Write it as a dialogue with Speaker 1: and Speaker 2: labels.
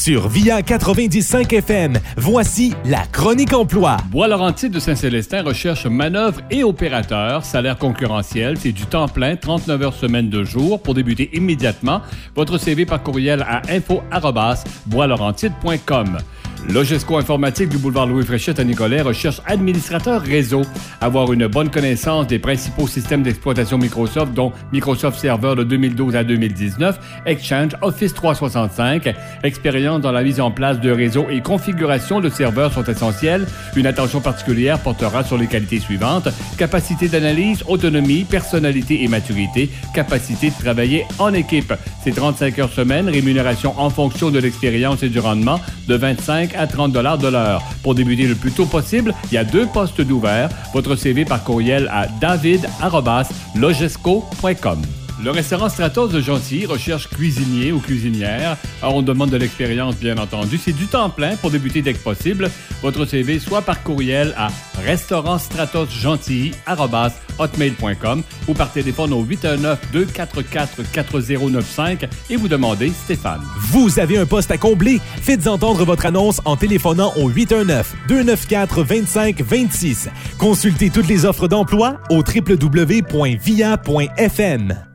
Speaker 1: Sur VIA 90.5 FM, voici la chronique emploi.
Speaker 2: Bois-Laurentides de Saint-Célestin recherche manœuvre et opérateur. Salaire concurrentiel, c'est du temps plein, 39 heures semaine de jour pour débuter immédiatement. Votre CV par courriel à info@boislaurentides.com. Logesco Informatique du boulevard Louis-Fréchette à Nicolet recherche administrateur réseau. Avoir une bonne connaissance des principaux systèmes d'exploitation Microsoft, dont Microsoft Server de 2012 à 2019, Exchange, Office 365. Expérience dans la mise en place de réseaux et configuration de serveurs sont essentielles. Une attention particulière portera sur les qualités suivantes: capacité d'analyse, autonomie, personnalité et maturité, capacité de travailler en équipe. C'est 35 heures semaine, rémunération en fonction de l'expérience et du rendement de 25 à 30 $ de l'heure. Pour débuter le plus tôt possible, il y a 2 postes d'ouverts. Votre CV par courriel à david@logesco.com. Le restaurant Stratos de Gentilly recherche cuisinier ou cuisinière. Alors, on demande de l'expérience, bien entendu. C'est du temps plein pour débuter dès que possible. Votre CV soit par courriel à restaurantstratosgentilly@hotmail.com ou par téléphone au 819-244-4095 et vous demandez Stéphane.
Speaker 1: Vous avez un poste à combler? Faites entendre votre annonce en téléphonant au 819-294-2526. Consultez toutes les offres d'emploi au www.via.fm.